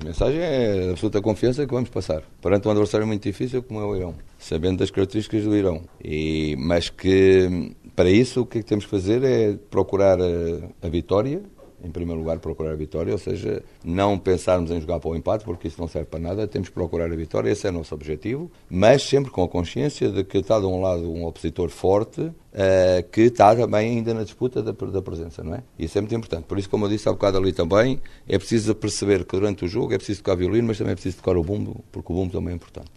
mensagem é a absoluta confiança que vamos passar perante um adversário muito difícil como é o Irão, sabendo das características do Irão. Mas que para isso o que temos que fazer é procurar a vitória. Em primeiro lugar, procurar a vitória, ou seja, não pensarmos em jogar para o empate, porque isso não serve para nada, temos que procurar a vitória, esse é o nosso objetivo, mas sempre com a consciência de que está de um lado um opositor forte, que está também ainda na disputa da presença, não é? Isso é muito importante. Por isso, como eu disse há bocado ali também, é preciso perceber que durante o jogo é preciso tocar violino, mas também é preciso tocar o bumbo, porque o bumbo também é importante.